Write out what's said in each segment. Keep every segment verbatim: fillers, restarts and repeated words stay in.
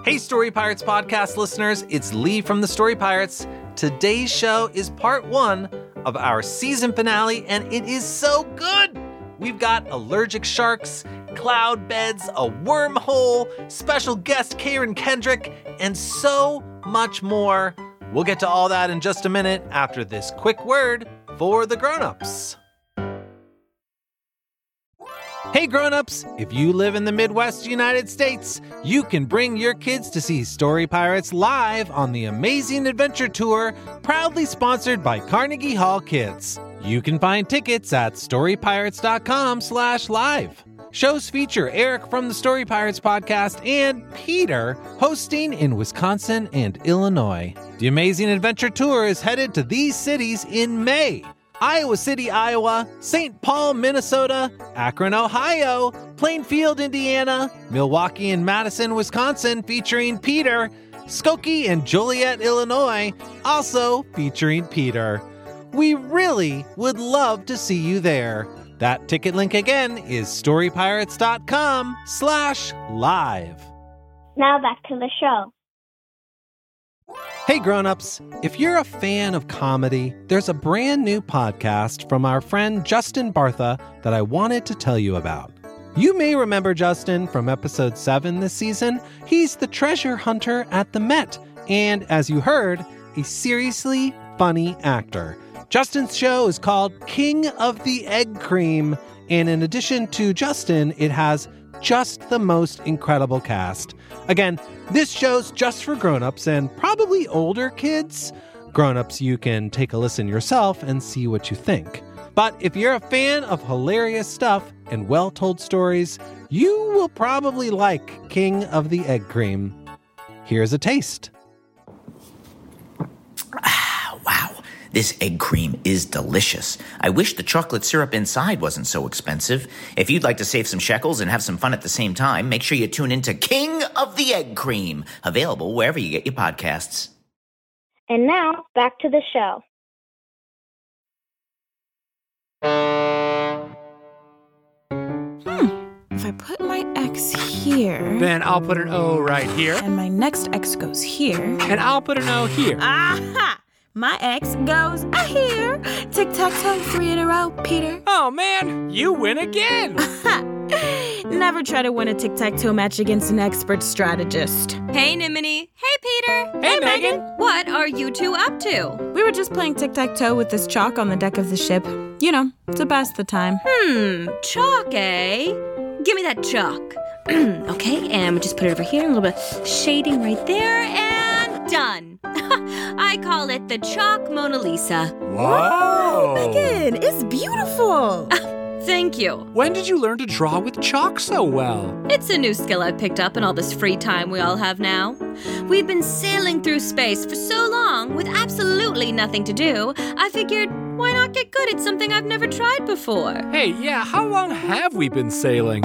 Hey, Story Pirates podcast listeners, it's Lee from the Story Pirates. Today's show is part one of our season finale, and it is so good. We've got allergic sharks, cloud beds, a wormhole, special guest Karen Kendrick, and so much more. We'll get to all that in just a minute after this quick word for the grown-ups. Hey grown-ups, if you live in the Midwest United States, you can bring your kids to see Story Pirates live on the Amazing Adventure Tour, proudly sponsored by Carnegie Hall Kids. You can find tickets at storypirates.com slash live. Shows feature Eric from the Story Pirates podcast and Peter hosting in Wisconsin and Illinois. The Amazing Adventure Tour is headed to these cities in May: Iowa City, Iowa, Saint Paul, Minnesota, Akron, Ohio, Plainfield, Indiana, Milwaukee and Madison, Wisconsin, featuring Peter, Skokie and Joliet, Illinois, also featuring Peter. We really would love to see you there. That ticket link again is storypirates.com slash live. Now back to the show. Hey grown-ups, if you're a fan of comedy, there's a brand new podcast from our friend Justin Bartha that I wanted to tell you about. You may remember Justin from episode seven this season. He's the treasure hunter at the Met, and as you heard, a seriously funny actor. Justin's show is called King of the Egg Cream, and in addition to Justin, it has just the most incredible cast. Again, this show's just for grown-ups and probably older kids. Grown-ups, you can take a listen yourself and see what you think. But if you're a fan of hilarious stuff and well-told stories, you will probably like King of the Egg Cream. Here's a taste. Ah, wow. This egg cream is delicious. I wish the chocolate syrup inside wasn't so expensive. If you'd like to save some shekels and have some fun at the same time, make sure you tune into King of the Egg Cream, available wherever you get your podcasts. And now, back to the show. Hmm. If I put my X here... Then I'll put an O right here. And my next X goes here. And I'll put an O here. Aha! My X goes here. Tic-tac-toe, three in a row, Peter. Oh, man, you win again. Never try to win a tic-tac-toe match against an expert strategist. Hey, Nimini. Hey, Peter. Hey, hey Megan. What are you two up to? We were just playing tic-tac-toe with this chalk on the deck of the ship. You know, to pass the time. Hmm, chalk, eh? Give me that chalk. Okay, and just put it over here. A little bit of shading right there, and done. I call it the Chalk Mona Lisa. Whoa! Megan, it's beautiful. Thank you. When did you learn to draw with chalk so well? It's a new skill I've picked up in all this free time we all have now. We've been sailing through space for so long with absolutely nothing to do, I figured, why not get good at something I've never tried before? Hey, yeah, how long have we been sailing?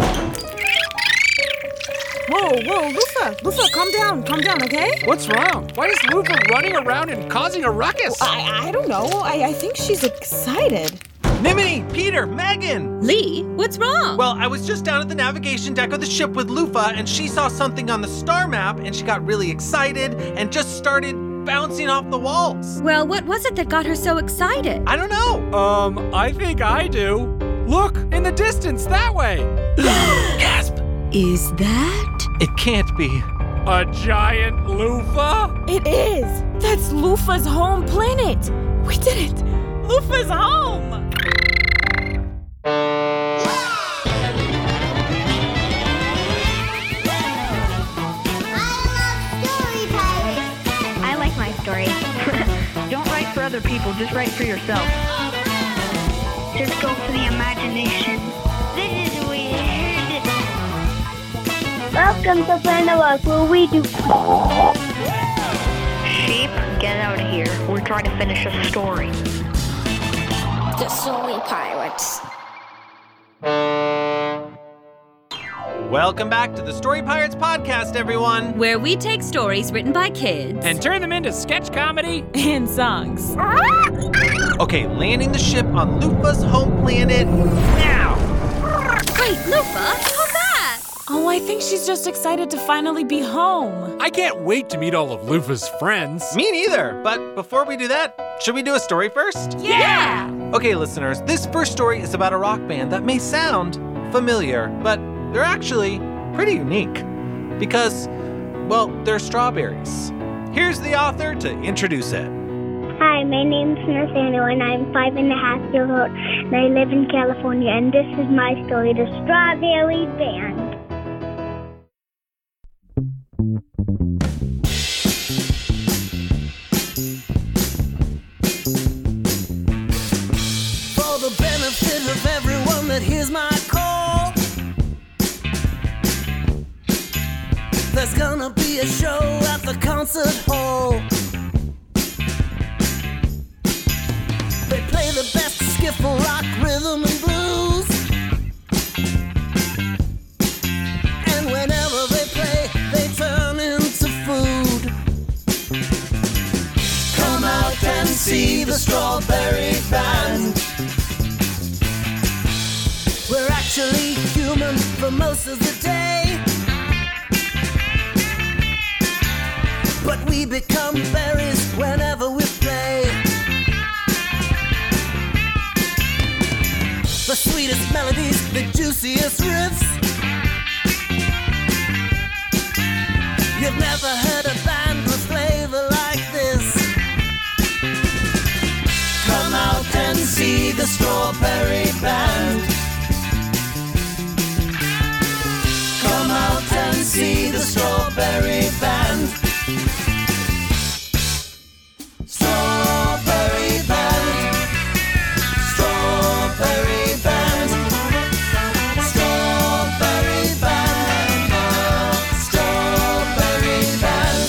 Whoa, whoa, Lufa, Lufa, calm down, calm down, okay? What's wrong? Why is Lufa running around and causing a ruckus? Well, I, I don't know. I, I think she's excited. Nimini, Peter, Megan! Lee, what's wrong? Well, I was just down at the navigation deck of the ship with Lufa, and she saw something on the star map, and she got really excited and just started bouncing off the walls. Well, what was it that got her so excited? I don't know. Um, I think I do. Look, in the distance, that way. Gasp! Is that? It can't be. A giant loofah? It is. That's Lufa's home planet. We did it. Lufa's home. I like my story. Don't write for other people, just write for yourself. Just go for the imagination. This is weird. Welcome to Planet Work, where we do... Sheep, get out of here. We're trying to finish a story. The Story Pirates. Welcome back to the Story Pirates podcast, everyone. Where we take stories written by kids and turn them into sketch comedy and songs. Okay, landing the ship on Lufa's home planet now. Wait, Lufa, come back. Oh, I think she's just excited to finally be home. I can't wait to meet all of Lufa's friends. Me neither. But before we do that, should we do a story first? Yeah! Okay, listeners, this first story is about a rock band that may sound familiar, but they're actually pretty unique. Because, well, they're strawberries. Here's the author to introduce it. Hi, my name's Nathaniel, and I'm five and a half years old, and I live in California, and this is my story, The Strawberry Band. For the benefit of everyone that hears my call, there's gonna be a show at the concert hall. They play the best skiffle, rock, rhythm, and blues. And whenever they play, they turn into food. Come out and see the Strawberry Band. We're actually human for most of the day, but we become berries whenever we play. The sweetest melodies, the juiciest riffs. You've never heard a band with flavor like this. Come out and see the Strawberry Band. Come out and see the Strawberry Band. Strawberry Band. Strawberry Band. Strawberry Band. Strawberry Band.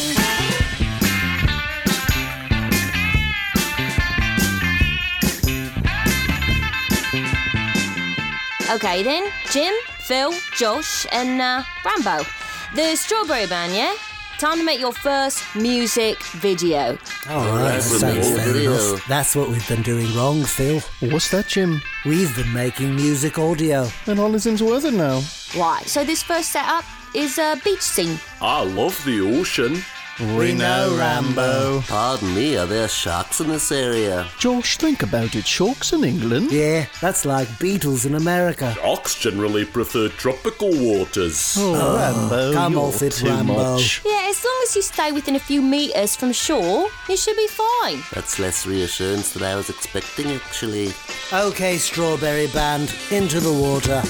Okay then, Jim, Phil, Josh, and uh, Rambo. The Strawberry Band, yeah? Time to make your first music video. All right, that sounds fair enough. That's what we've been doing wrong, Phil. What's that, Jim? We've been making music audio. And all is into weather now. Right, so this first setup is a beach scene. I love the ocean. We know, Rambo. Pardon me, are there sharks in this area? Josh, think about it. Sharks in England? Yeah, that's like beetles in America. Sharks generally prefer tropical waters. Oh, oh Rambo, come you're off it, too Rambo. Much. Yeah, as long as you stay within a few metres from shore, you should be fine. That's less reassurance than I was expecting, actually. Okay, Strawberry Band, into the water.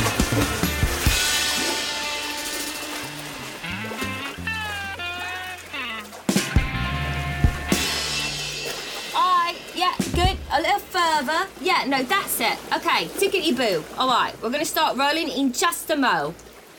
A little further. Yeah, no, that's it. Okay, tickety-boo. All right, we're going to start rolling in just a mo.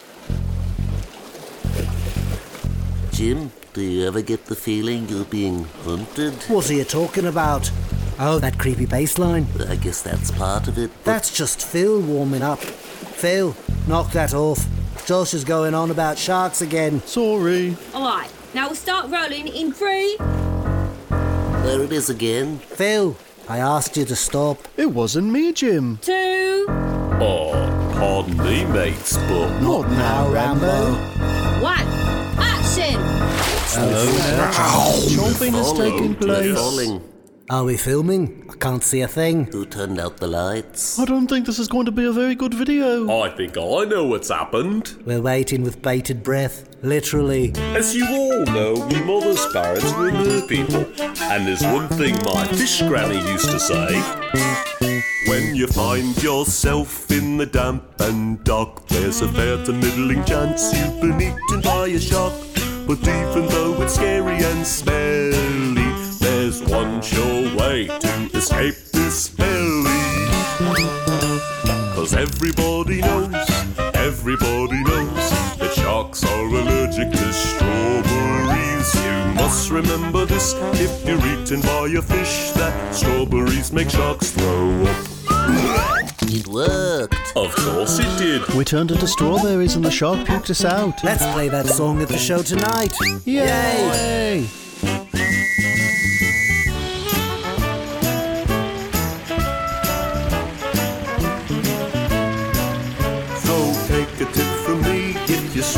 Jim, do you ever get the feeling you're being hunted? What are you talking about? Oh, that creepy bass line. I guess that's part of it. That's just Phil warming up. Phil, knock that off. Josh is going on about sharks again. Sorry. All right, now we'll start rolling in three. There it is again. Phil, I asked you to stop. It wasn't me, Jim. Two. Oh, pardon me, mates, but... Not now, Rambo. One. Action! Hello. Chomping is taking place. Falling. Are we filming? I can't see a thing. Who turned out the lights? I don't think this is going to be a very good video. I think I know what's happened. We're waiting with bated breath, literally. As you all know, me mother's parents were mer people. And there's one thing my fish granny used to say. When you find yourself in the damp and dark, there's a fair to middling chance you've been eaten by a shark. But even though it's scary and smelly, there's one sure way to escape this belly. Cause everybody knows, everybody knows that sharks are allergic to strawberries. You must remember this if you're eaten by a fish, that strawberries make sharks throw up. It worked. Of course it did. We turned into strawberries and the shark puked us out. Let's play that song at the show tonight. Yay! Yay. So take a tip from me,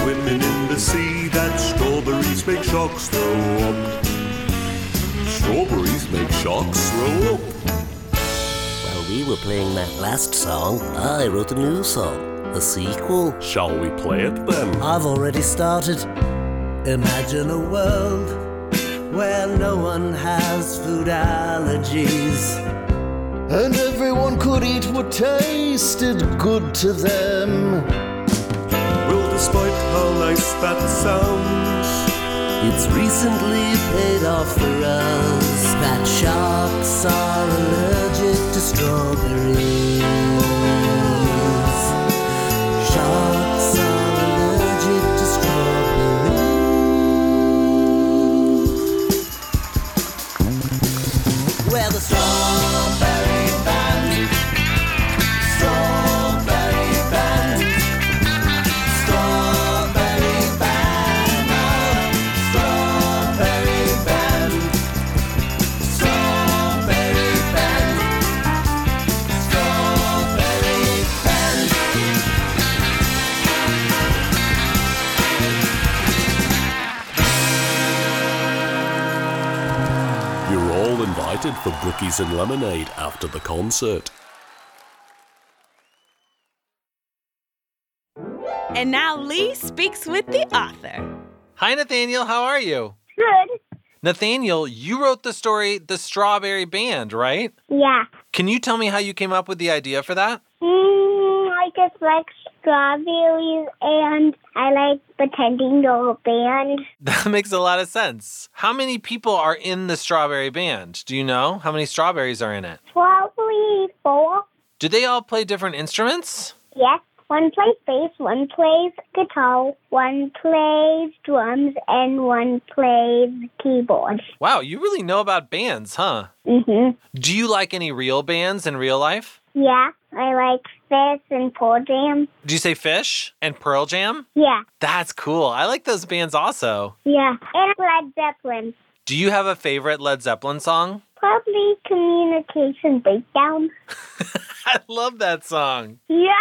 swimming in the sea that strawberries make sharks throw up. Strawberries make sharks throw up. While we were playing that last song, I wrote a new song, a sequel. Shall we play it then? I've already started. Imagine a world where no one has food allergies, and everyone could eat what tasted good to them. Well, despite how nice that sounds, it's recently paid off for us that sharks are allergic to strawberries. Sharks are allergic to strawberries. We're the strawberry band. Strawberry band. Strawberry band. Strawberry band. Strawberry band. Strawberry band. you're all invited for Brookies and Lemonade after the concert. And now Lee speaks with the author. Hi, Nathaniel. How are you? Good. Nathaniel, you wrote the story The Strawberry Band, right? Yeah. Can you tell me how you came up with the idea for that? Mm, I just like strawberries and I like pretending to a band. That makes a lot of sense. How many people are in the Strawberry Band? Do you know how many strawberries are in it? Probably four. Do they all play different instruments? Yes. One plays bass, one plays guitar, one plays drums, and one plays keyboard. Wow, you really know about bands, huh? Mm-hmm. Do you like any real bands in real life? Yeah, I like Fish and Pearl Jam. Did you say Fish and Pearl Jam? Yeah. That's cool. I like those bands also. Yeah, and Led Zeppelin. Do you have a favorite Led Zeppelin song? Probably Communication Breakdown. I love that song. Yeah.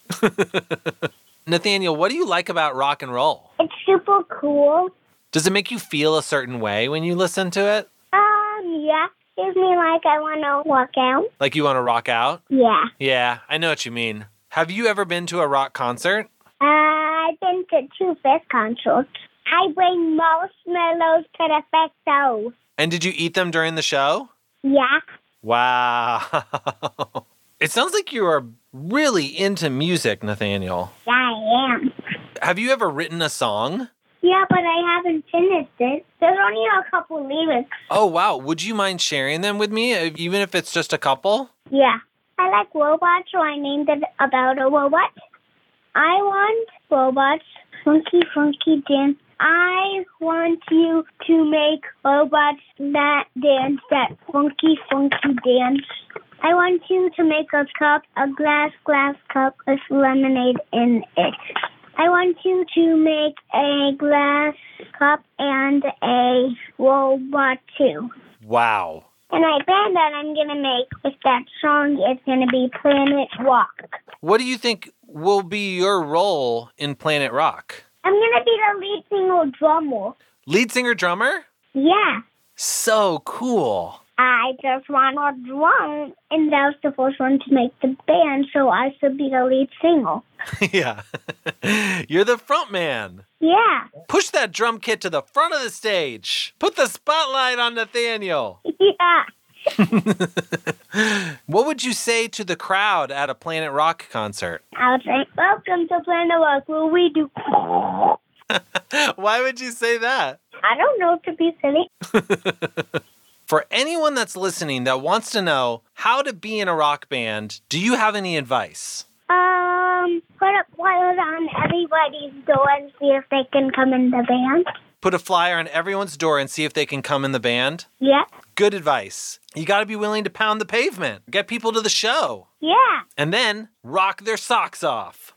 Nathaniel, what do you like about rock and roll? It's super cool. Does it make you feel a certain way when you listen to it? Um, yeah. Gives me like I want to walk out. Like you want to rock out? Yeah. Yeah, I know what you mean. Have you ever been to a rock concert? Uh, I've been to two Fish concerts. I bring marshmallows to the festival. And did you eat them during the show? Yeah. Wow. It sounds like you are really into music, Nathaniel. Yeah, I am. Have you ever written a song? Yeah, but I haven't finished it. There's only a couple lyrics. Oh, wow. Would you mind sharing them with me, even if it's just a couple? Yeah. I like robots, so I named it about a robot. I want robots, funky, funky dance. I want you to make robots that dance, that funky, funky dance. I want you to make a cup, a glass, glass cup with lemonade in it. I want you to make a glass cup and a robot too. Wow. And my band that I'm going to make with that song is going to be Planet Rock. What do you think will be your role in Planet Rock? I'm going to be the lead singer drummer. Lead singer drummer? Yeah. So cool. I just want to drum, and that was the first one to make the band, so I should be the lead singer. Yeah. You're the front man. Yeah. Push that drum kit to the front of the stage. Put the spotlight on Nathaniel. Yeah. What would you say to the crowd at a Planet Rock concert? I would say, welcome to Planet Rock, where we do... Why would you say that? I don't know, to be silly. For anyone that's listening that wants to know how to be in a rock band, do you have any advice? Um, put a flyer on everybody's door and see if they can come in the band. Put a flyer on everyone's door and see if they can come in the band? Yeah. Good advice. You got to be willing to pound the pavement. Get people to the show. Yeah. And then rock their socks off.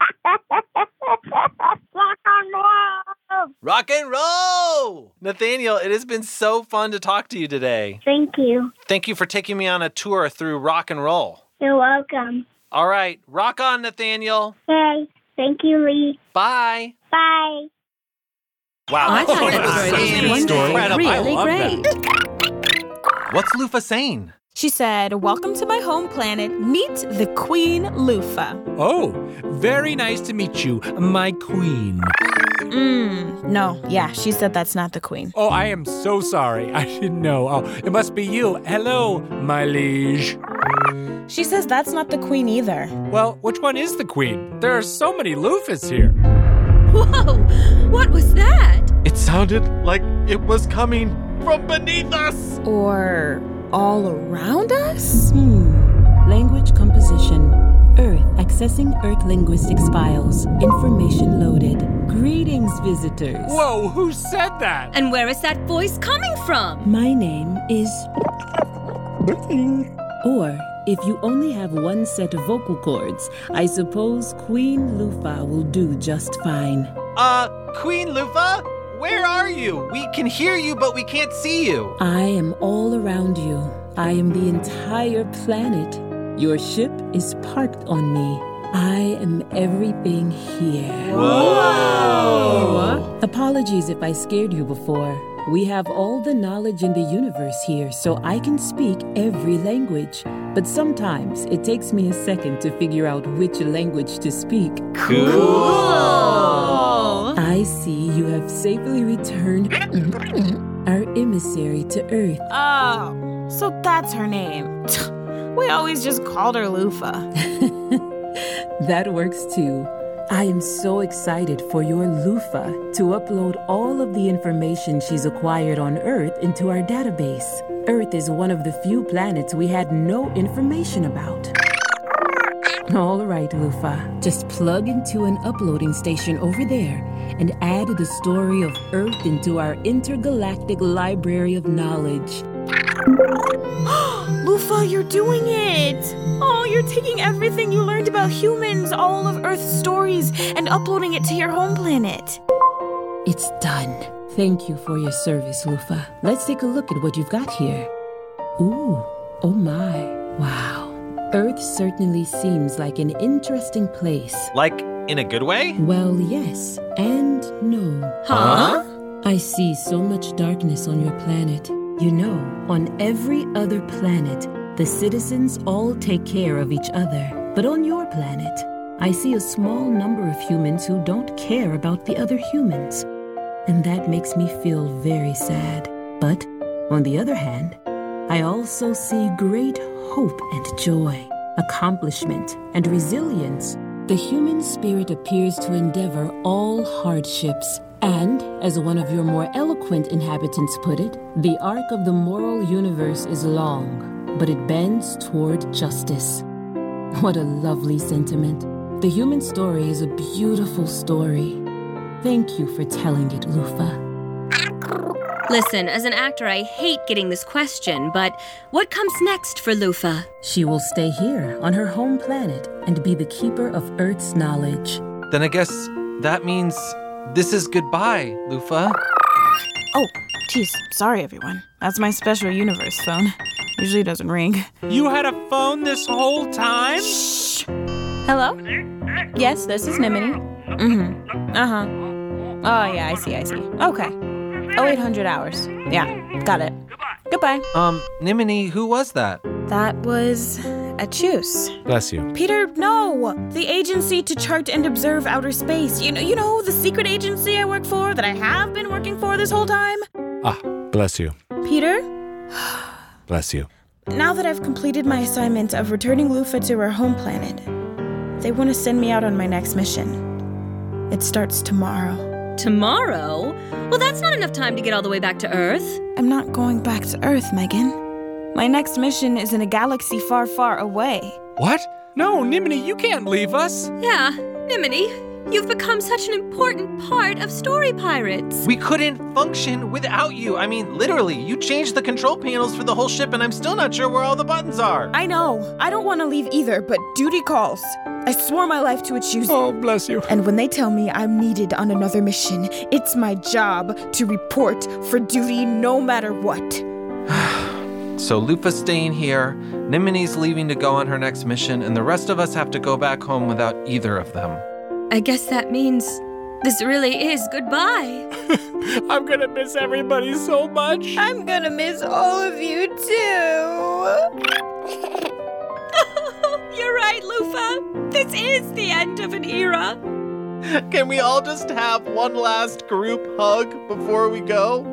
Rock and roll! Rock and roll! Nathaniel, it has been so fun to talk to you today. Thank you. Thank you for taking me on a tour through rock and roll. You're welcome. All right, rock on, Nathaniel. Hey, Thank you, Lee. Bye. Bye. Wow, I that's thought that was incredible. really I love great. that. What's Lufa saying? She said, "Welcome to my home planet. Meet the Queen Lufa." Oh, very nice to meet you, my queen. Mmm, no, yeah, she said that's not the queen. Oh, I am so sorry. I didn't know. Oh, it must be you. Hello, my liege. She says that's not the queen either. Well, which one is the queen? There are so many Lufas here. Whoa, what was that? It sounded like it was coming from beneath us. Or all around us? Hmm. Language composition. Earth accessing Earth linguistics files. Information loaded. Greetings, visitors. Whoa, who said that? And where is that voice coming from? My name is... Or, if you only have one set of vocal cords, I suppose Queen Lufa will do just fine. Uh, Queen Lufa? Where are you? We can hear you, but we can't see you. I am all around you. I am the entire planet. Your ship is parked on me. I am everything here. Whoa! Apologies if I scared you before. We have all the knowledge in the universe here, so I can speak every language. But sometimes it takes me a second to figure out which language to speak. Cool! I see you have safely returned our emissary to Earth. Oh, so that's her name. We always just called her Lufa. That works too. I am so excited for your Lufa to upload all of the information she's acquired on Earth into our database. Earth is one of the few planets we had no information about. All right, Lufa. Just plug into an uploading station over there and add the story of Earth into our intergalactic library of knowledge. Lufa, you're doing it! Oh, you're taking everything you learned about humans, all of Earth's stories, and uploading it to your home planet. It's done. Thank you for your service, Lufa. Let's take a look at what you've got here. Ooh, oh my, wow. Earth certainly seems like an interesting place. Like, in a good way? Well, yes, and no. Huh? I see so much darkness on your planet. You know, on every other planet, the citizens all take care of each other. But on your planet, I see a small number of humans who don't care about the other humans. And that makes me feel very sad. But, on the other hand, I also see great hope and joy, accomplishment and resilience. The human spirit appears to endeavor all hardships. And, as one of your more eloquent inhabitants put it, the arc of the moral universe is long, but it bends toward justice. What a lovely sentiment. The human story is a beautiful story. Thank you for telling it, Lufa. Listen, as an actor, I hate getting this question, but what comes next for Lufa? She will stay here on her home planet and be the keeper of Earth's knowledge. Then I guess that means this is goodbye, Lufa. Oh, geez, sorry everyone. That's my special universe phone. Usually doesn't ring. You had a phone this whole time? Shh. Hello? Yes, this is Nimini. Mm-hmm. Uh-huh. Oh, yeah, I see, I see. Okay. Oh, eight hundred hours. Yeah, got it. Goodbye. Um, Nimini, who was that? That was a Choose. Bless you. Peter, no! The agency to chart and observe outer space. You know, you know, the secret agency I work for, that I have been working for this whole time? Ah, bless you. Peter? Bless you. Now that I've completed my assignment of returning Lufa to her home planet, they want to send me out on my next mission. It starts tomorrow. Tomorrow? Well, that's not enough time to get all the way back to Earth. I'm not going back to Earth, Megan. My next mission is in a galaxy far, far away. What? No, Nimini, you can't leave us. Yeah, Nimini, you've become such an important part of Story Pirates. We couldn't function without you. I mean, literally, you changed the control panels for the whole ship, and I'm still not sure where all the buttons are. I know. I don't want to leave either, but duty calls. I swore my life to a Choose. Oh, bless you. And when they tell me I'm needed on another mission, it's my job to report for duty no matter what. So Lufa's staying here, Nimini's leaving to go on her next mission, and the rest of us have to go back home without either of them. I guess that means this really is goodbye. I'm gonna miss everybody so much. I'm gonna miss all of you too. You're right, Lufa. This is the end of an era. Can we all just have one last group hug before we go?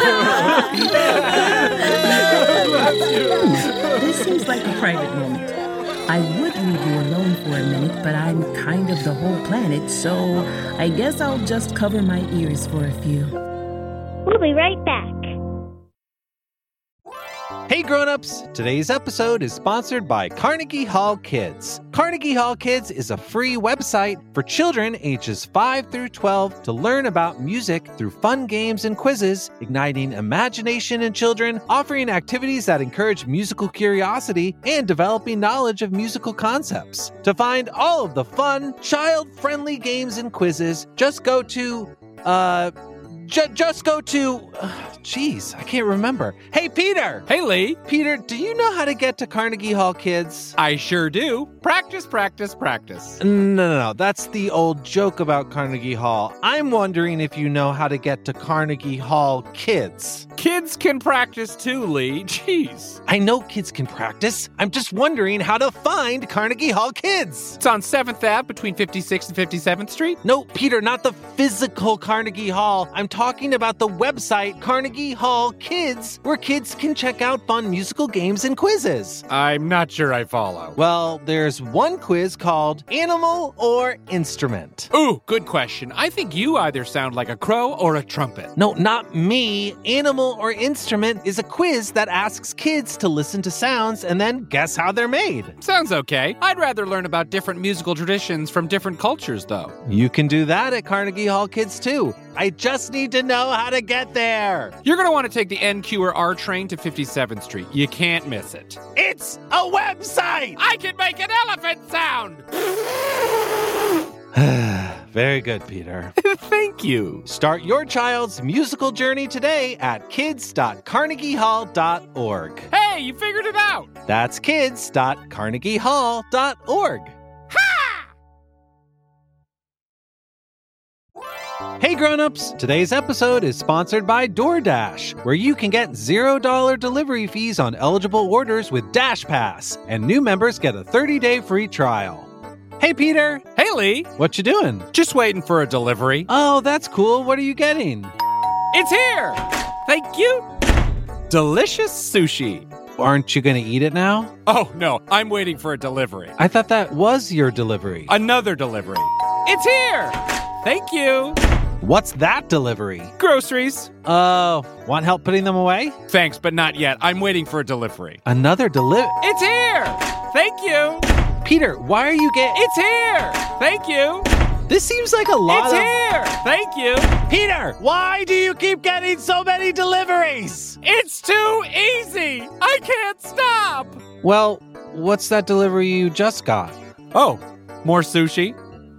This seems like a private moment. I would leave you alone for a minute, but I'm kind of the whole planet, so I guess I'll just cover my ears for a few. We'll be right back. Hey grown-ups, today's episode is sponsored by Carnegie Hall Kids. Carnegie Hall Kids is a free website for children ages five through twelve to learn about music through fun games and quizzes, igniting imagination in children, offering activities that encourage musical curiosity, and developing knowledge of musical concepts. To find all of the fun, child-friendly games and quizzes, just go to, uh... J- just go to... Jeez, uh, I can't remember. Hey, Peter! Hey, Lee! Peter, do you know how to get to Carnegie Hall Kids? I sure do. Practice, practice, practice. No, no, no. That's the old joke about Carnegie Hall. I'm wondering if you know how to get to Carnegie Hall Kids. Kids can practice too, Lee. Jeez. I know kids can practice. I'm just wondering how to find Carnegie Hall Kids. It's on seventh Avenue between fifty-sixth and fifty-seventh Street? No, Peter, not the physical Carnegie Hall. I'm talking about the website Carnegie Hall Kids, where kids can check out fun musical games and quizzes. I'm not sure I follow. Well, there's one quiz called Animal or Instrument. Ooh, good question. I think you either sound like a crow or a trumpet. No, not me. Animal or Instrument is a quiz that asks kids to listen to sounds and then guess how they're made. Sounds okay. I'd rather learn about different musical traditions from different cultures, though. You can do that at Carnegie Hall Kids, too. I just need to know how to get there. You're going to want to take the N Q or R train to fifty-seventh Street. You can't miss it. It's a website! I can make an elephant sound! Very good, Peter. Thank you. Start your child's musical journey today at kids dot carnegie hall dot org. Hey, you figured it out! That's kids dot carnegie hall dot org. Hey grown-ups, today's episode is sponsored by DoorDash, where you can get zero dollars delivery fees on eligible orders with Dash Pass, and new members get a thirty-day free trial. Hey Peter. Hey Lee. What you doing? Just waiting for a delivery. Oh, that's cool. What are you getting? It's here! Thank you! Delicious sushi. Aren't you going to eat it now? Oh, no, I'm waiting for a delivery. I thought that was your delivery. Another delivery. It's here! Thank you! What's that delivery? Groceries. Oh, uh, want help putting them away? Thanks, but not yet. I'm waiting for a delivery. Another delivery? It's here! Thank you! Peter, why are you getting... It's here! Thank you! This seems like a lot it's of... It's here! Thank you! Peter, why do you keep getting so many deliveries? It's too easy! I can't stop! Well, what's that delivery you just got? Oh, more sushi?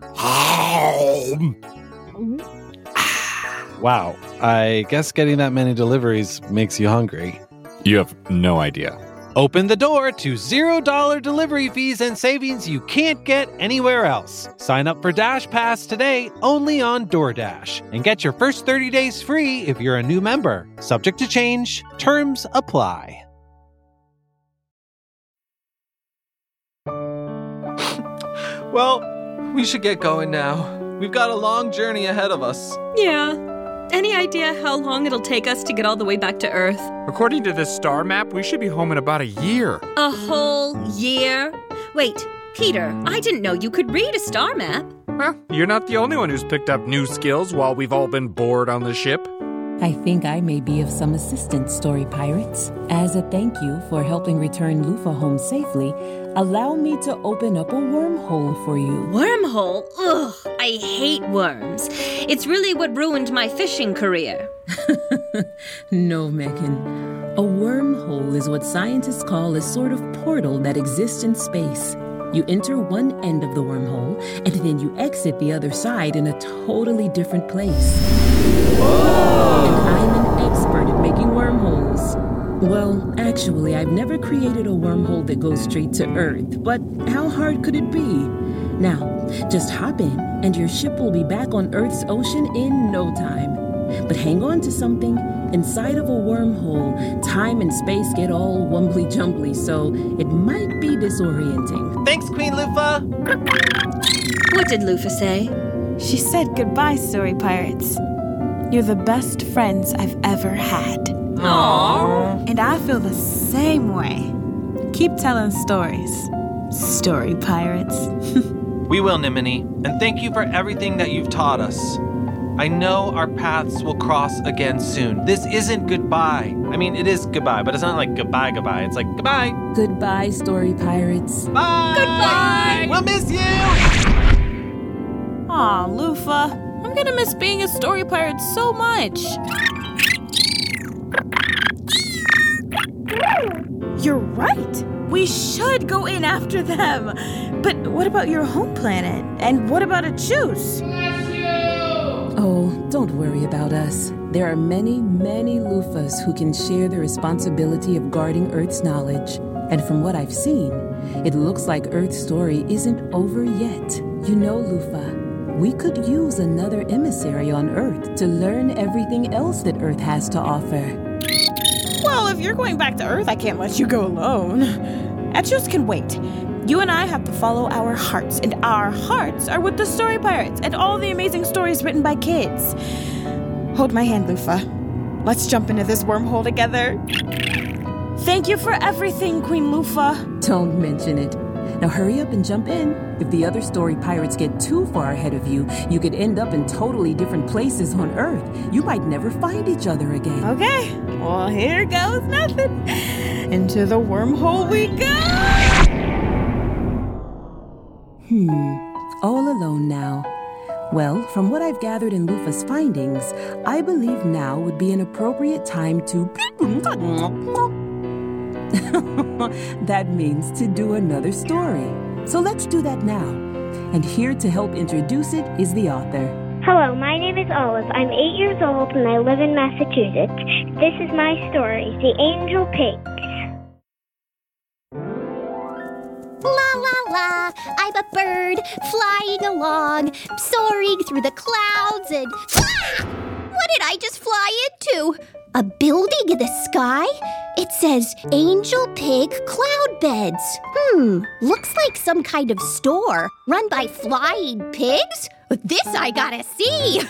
Wow, I guess getting that many deliveries makes you hungry. You have no idea. Open the door to zero dollars delivery fees and savings you can't get anywhere else. Sign up for Dash Pass today only on DoorDash and get your first thirty days free if you're a new member. Subject to change. Terms apply. Well, we should get going now. We've got a long journey ahead of us. Yeah. Any idea how long it'll take us to get all the way back to Earth? According to this star map, we should be home in about a year. A whole year? Wait, Peter, I didn't know you could read a star map. Well, you're not the only one who's picked up new skills while we've all been bored on the ship. I think I may be of some assistance, Story Pirates. As a thank you for helping return Lufa home safely, allow me to open up a wormhole for you. Wormhole? Ugh, I hate worms. It's really what ruined my fishing career. No, Megan. A wormhole is what scientists call a sort of portal that exists in space. You enter one end of the wormhole, and then you exit the other side in a totally different place. Whoa! And I'm an expert at making wormholes. Well, actually, I've never created a wormhole that goes straight to Earth, but how hard could it be? Now, just hop in, and your ship will be back on Earth's ocean in no time. But hang on to something. Inside of a wormhole, time and space get all wumbly-jumbly, so it might be disorienting. Thanks, Queen Lufa! What did Lufa say? She said goodbye, Story Pirates. You're the best friends I've ever had. Aww. And I feel the same way. Keep telling stories, Story Pirates. We will, Nimini, and thank you for everything that you've taught us. I know our paths will cross again soon. This isn't goodbye. I mean, it is goodbye, but it's not like goodbye, goodbye. It's like goodbye. Goodbye, Story Pirates. Bye! Goodbye! We'll miss you! Aw, Lufa. I'm gonna miss being a Story Pirate so much. You're right. We should go in after them. But what about your home planet? And what about a Choose? Oh, don't worry about us. There are many, many Lufas who can share the responsibility of guarding Earth's knowledge. And from what I've seen, it looks like Earth's story isn't over yet. You know, Lufa, we could use another emissary on Earth to learn everything else that Earth has to offer. Well, if you're going back to Earth, I can't let you go alone. Atchus can wait. You and I have to follow our hearts, and our hearts are with the Story Pirates and all the amazing stories written by kids. Hold my hand, Lufa. Let's jump into this wormhole together. Thank you for everything, Queen Lufa. Don't mention it. Now hurry up and jump in. If the other Story Pirates get too far ahead of you, you could end up in totally different places on Earth. You might never find each other again. Okay, well, here goes nothing. Into the wormhole we go! Hmm, all alone now. Well, from what I've gathered in Lufa's findings, I believe now would be an appropriate time to... That means to do another story. So let's do that now. And here to help introduce it is the author. Hello, my name is Olive. I'm eight years old and I live in Massachusetts. This is my story, The Angel Pigs. La la la, I'm a bird flying along, soaring through the clouds and... Ah! What did I just fly into? A building in the sky? It says Angel Pig Cloud Beds. Hmm, looks like some kind of store run by flying pigs. This I gotta see.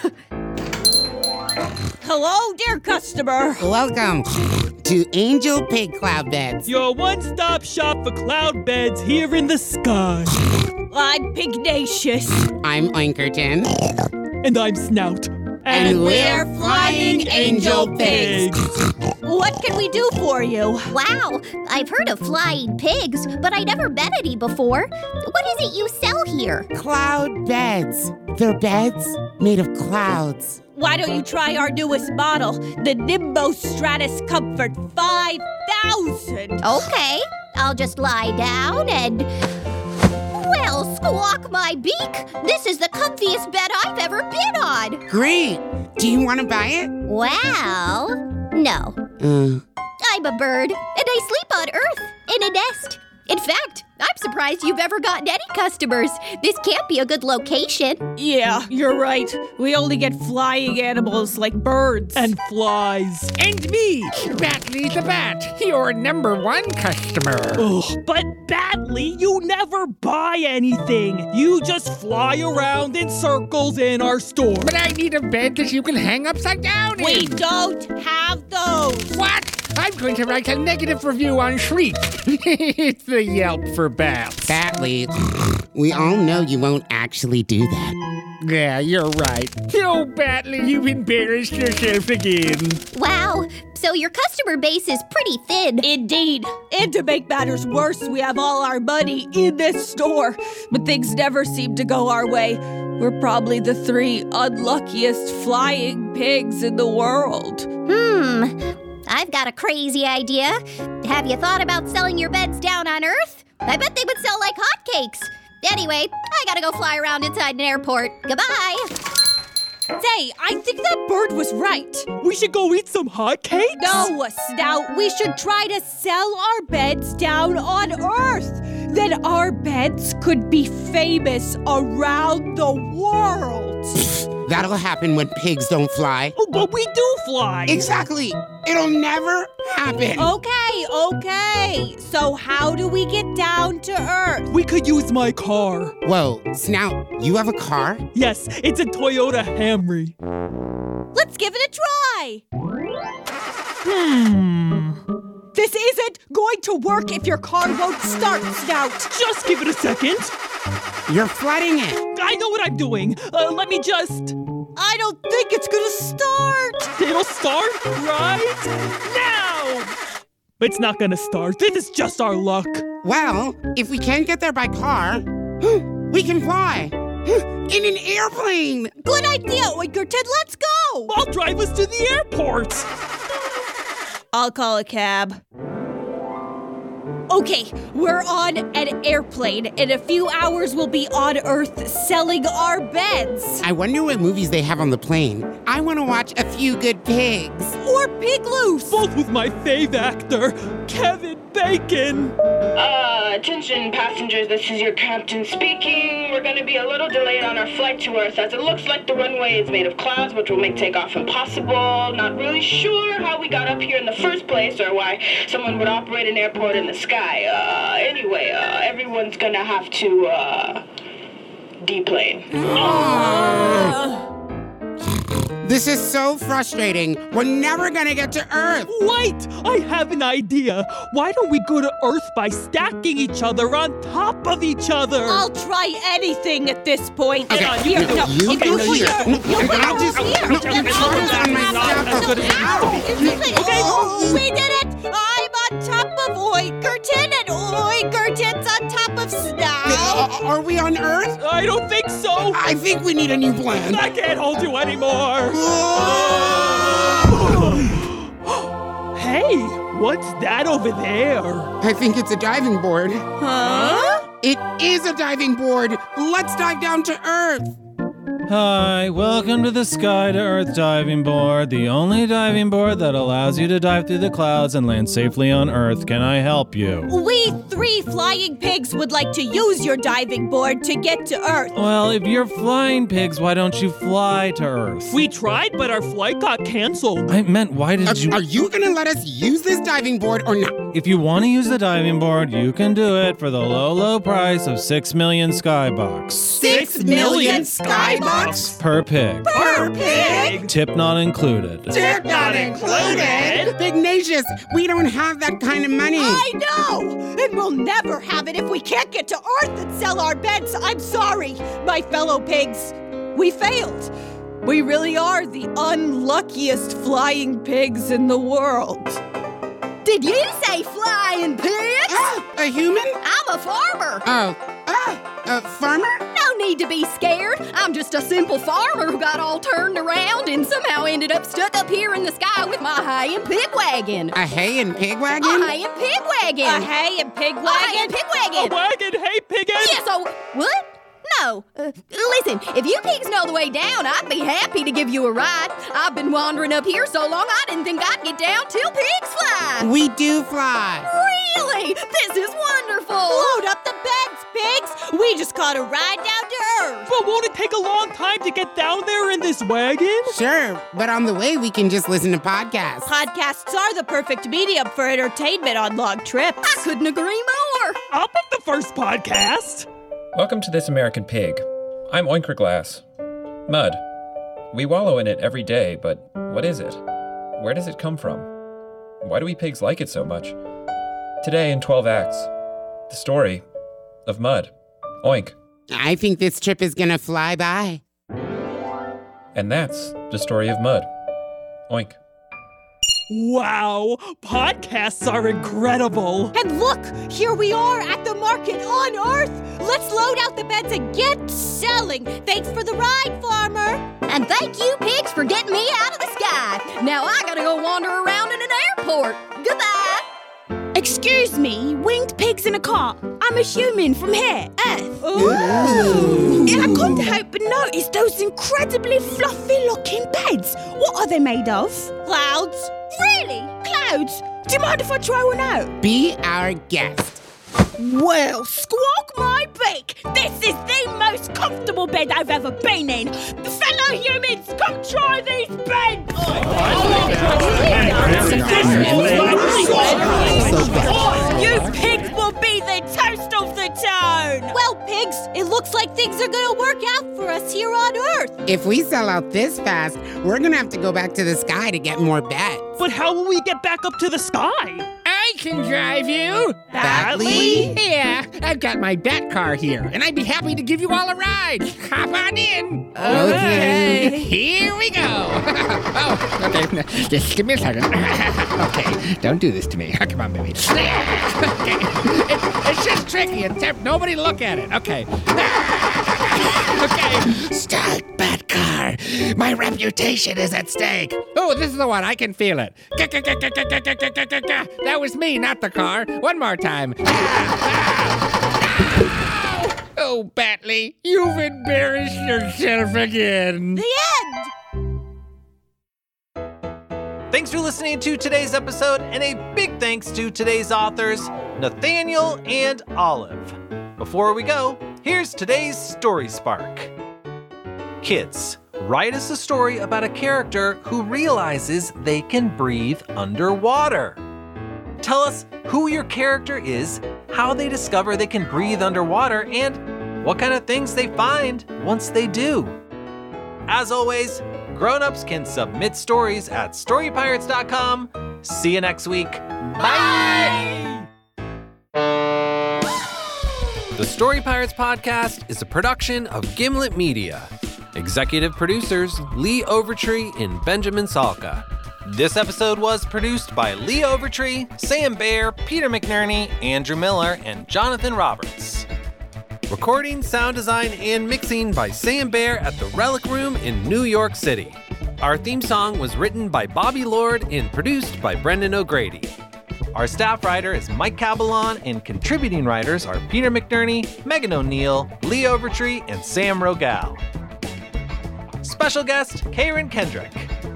Hello, dear customer. Welcome to Angel Pig Cloud Beds. Your one-stop shop for cloud beds here in the sky. I'm Pignacious. I'm Oinkerton. And I'm Snout. And, and we're Flying Angel Pigs. What can we do for you? Wow, I've heard of flying pigs, but I never met any before. What is it you sell here? Cloud beds. They're beds made of clouds. Why don't you try our newest model, the Nimbo Stratus Comfort five thousand? Okay, I'll just lie down and... Well, squawk my beak. This is the comfiest bed I've ever been on. Great. Do you want to buy it? Well, no. Uh. I'm a bird, and I sleep on Earth in a nest. In fact, I'm surprised you've ever gotten any customers. This can't be a good location. Yeah, you're right. We only get flying animals like birds. And flies. And me, Batley the Bat, your number one customer. Ugh, but Batley, you never buy anything. You just fly around in circles in our store. But I need a bed that you can hang upside down in. We don't have those. What? I'm going to write a negative review on Shriek. It's the Yelp for bats. Batley, we all know you won't actually do that. Yeah, you're right. Oh, Batley, you've embarrassed yourself again. Wow, so your customer base is pretty thin. Indeed. And to make matters worse, we have all our money in this store. But things never seem to go our way. We're probably the three unluckiest flying pigs in the world. Hmm. I've got a crazy idea. Have you thought about selling your beds down on Earth? I bet they would sell like hotcakes. Anyway, I gotta go fly around inside an airport. Goodbye. Say, I think that bird was right. We should go eat some hotcakes? No, Snout. We should try to sell our beds down on Earth. then our beds could be famous around the world. That'll happen when pigs don't fly. Oh, but we do fly. Exactly. It'll never happen. Okay, okay. So how do we get down to Earth? We could use my car. Whoa, Snout, you have a car? Yes, it's a Toyota Camry. Let's give it a try. Hmm. This isn't going to work if your car won't start, Snout. Just give it a second. You're flooding it. I know what I'm doing. Uh, let me just... I don't think it's gonna start. It'll start right now. It's not gonna start. This is just our luck. Well, if we can't get there by car, we can fly. In an airplane. Good idea, Oinkerton. Let's go. I'll drive us to the airport. I'll call a cab. Okay, we're on an airplane. In a few hours, we'll be on Earth selling our beds. I wonder what movies they have on the plane. I want to watch A Few Good Pigs. Or Pig Loose. Both with my fave actor, Kevin Bacon. Uh, attention passengers, this is your captain speaking. We're going to be a little delayed on our flight to Earth as it looks like the runway is made of clouds, which will make takeoff impossible. Not really sure how we got up here in the first place or why someone would operate an airport in the sky. Uh, anyway, uh, everyone's going to have to, uh, deplane. Uh. This is so frustrating. We're never gonna get to Earth. Wait, I have an idea. Why don't we go to Earth by stacking each other on top of each other? I'll try anything at this point. Okay, uh, here, no, no, you okay, go no, here. here. No, No, okay, I'll no, just- here. no, you No, try no, on no, my no, stuff. no, As good as no, you no, okay, we did it. I'm on top of Oinkerton, and Oinkerton's on top of Snout. Are we on Earth? I don't think so. I think we need a new plan. I can't hold you anymore. Hey, what's that over there? I think it's a diving board. Huh? It is a diving board. Let's dive down to Earth. Hi, welcome to the Sky to Earth diving board, the only diving board that allows you to dive through the clouds and land safely on Earth. Can I help you? We three flying pigs would like to use your diving board to get to Earth. Well, if you're flying pigs, why don't you fly to Earth? We tried, but our flight got canceled. I meant, why did Are, you... are you gonna let us use this diving board or not? If you want to use the diving board, you can do it for the low, low price of six million Skybucks. Six million Skybucks? Per pig. Per pig? Tip not included. Tip not included? Ignatius, we don't have that kind of money. I know! And we'll never have it if we can't get to Earth and sell our beds. I'm sorry, my fellow pigs. We failed. We really are the unluckiest flying pigs in the world. Did you say flying pigs? Uh, a human? I'm a farmer. Oh, uh, a farmer? No need to be scared. I'm just a simple farmer who got all turned around and somehow ended up stuck up here in the sky with my hay and pig wagon. A hay and pig wagon? A hay and pig wagon. A hay and pig wagon? A hay and pig wagon. A wagon, hey, piggin'? Yes, oh, what? No. Uh, listen, if you pigs know the way down, I'd be happy to give you a ride. I've been wandering up here so long I didn't think I'd get down till pigs fly. We do fly. Really? This is wonderful. Load up the beds, pigs. We just caught a ride down to Earth. But won't it take a long time to get down there in this wagon? Sure, but on the way we can just listen to podcasts. Podcasts are the perfect medium for entertainment on long trips. I couldn't agree more. I'll pick the first podcast. Welcome to This American Pig. I'm Oinkerglass. Mud. We wallow in it every day, but what is it? Where does it come from? Why do we pigs like it so much? Today in twelve acts, the story of Mud. Oink. I think this trip is gonna fly by. And that's the story of Mud. Oink. Wow, podcasts are incredible. And look, here we are at the market on Earth. Let's load out the beds and get selling. Thanks for the ride, farmer. And thank you, pigs, for getting me out of the sky. Now I gotta go wander around in an airport. Goodbye. Excuse me, winged pigs in a car. I'm a human from here, Earth. Ooh. And I couldn't help but notice those incredibly fluffy-looking beds. What are they made of? Clouds. Really? Clouds? Do you mind if I try one out? Be our guest. Well, squawk my beak! This is the most comfortable bed I've ever been in! Fellow humans, come try these beds! You pigs will be the toast of the town! Well, pigs, it looks like things are gonna work out for us here on Earth. If we sell out this fast, we're gonna have to go back to the sky to get more beds. But how will we get back up to the sky? I can drive you. Batley? Yeah, I've got my bat car here, and I'd be happy to give you all a ride. Hop on in. Okay. Here we go. Oh, okay. Just give me a second. Okay, don't do this to me. Come on, baby. Okay. It, it's just tricky, except nobody look at it. Okay. Okay. Start, bat car. My reputation is at stake. Oh, this is the one. I can feel it. That was me, not the car. One more time. Oh, Batley, you've embarrassed yourself again. The end! Thanks for listening to today's episode, and a big thanks to today's authors, Nathaniel and Olive. Before we go, here's today's Story Spark. Kids, write us a story about a character who realizes they can breathe underwater. Tell us who your character is, how they discover they can breathe underwater, and what kind of things they find once they do. As always, grown-ups can submit stories at story pirates dot com. See you next week. Bye! The Story Pirates Podcast is a production of Gimlet Media. Executive producers Lee Overtree and Benjamin Salka. This episode was produced by Lee Overtree, Sam Baer, Peter McNerney, Andrew Miller, and Jonathan Roberts. Recording, sound design, and mixing by Sam Baer at the Relic Room in New York City. Our theme song was written by Bobby Lord and produced by Brendan O'Grady. Our staff writer is Mike Cabalon, and contributing writers are Peter McNerney, Megan O'Neill, Lee Overtree, and Sam Rogal. Special guest, Karen Kendrick.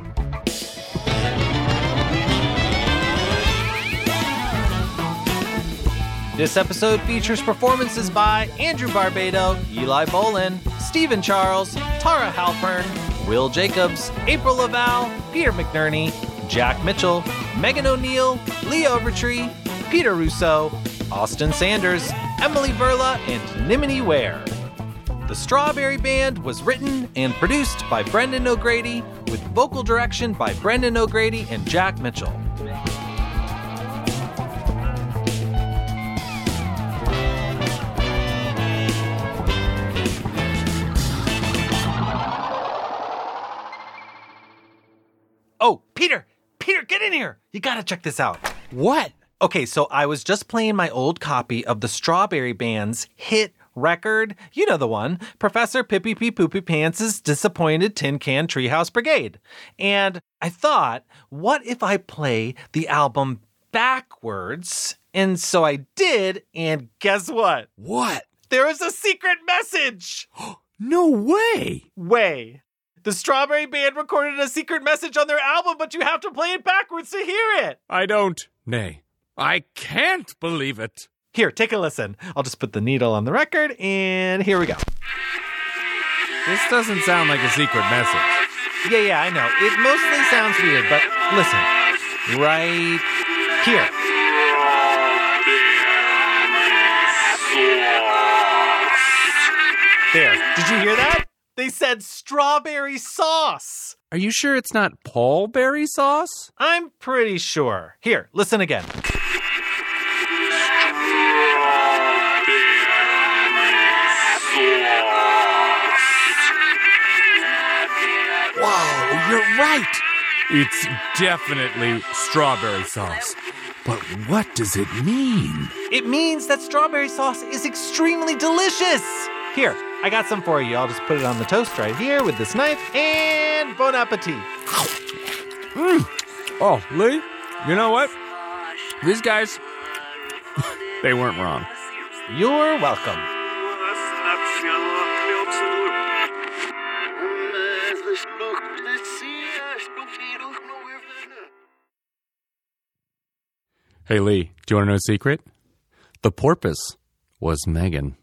This episode features performances by Andrew Barbado, Eli Bolin, Stephen Charles, Tara Halpern, Will Jacobs, April Laval, Peter McNerney, Jack Mitchell, Megan O'Neill, Lee Overtree, Peter Russo, Austin Sanders, Emily Verla, and Nimini Ware. The Strawberry Band was written and produced by Brendan O'Grady, with vocal direction by Brendan O'Grady and Jack Mitchell. Oh, Peter! Peter, get in here! You gotta check this out. What? Okay, so I was just playing my old copy of the Strawberry Band's hit record. You know the one, Professor Pippy Pee Poopy Pants' Disappointed Tin Can Treehouse Brigade. And I thought, what if I play the album backwards? And so I did, and guess what? What? There was a secret message! No way! Way. The Strawberry Band recorded a secret message on their album, but you have to play it backwards to hear it. I don't. Nay, I can't believe it. Here, take a listen. I'll just put the needle on the record, and here we go. This doesn't sound like a secret message. Yeah, yeah, I know. It mostly sounds weird, but listen. Right here. There. Did you hear that? They said strawberry sauce. Are you sure it's not Paul Berry sauce? I'm pretty sure. Here, listen again. Whoa, you're right. It's definitely strawberry sauce. But what does it mean? It means that strawberry sauce is extremely delicious. Here, I got some for you. I'll just put it on the toast right here with this knife, and bon appetit. Mm. Oh, Lee, you know what? These guys, they weren't wrong. You're welcome. Hey, Lee, do you want to know a secret? The porpoise was Megan.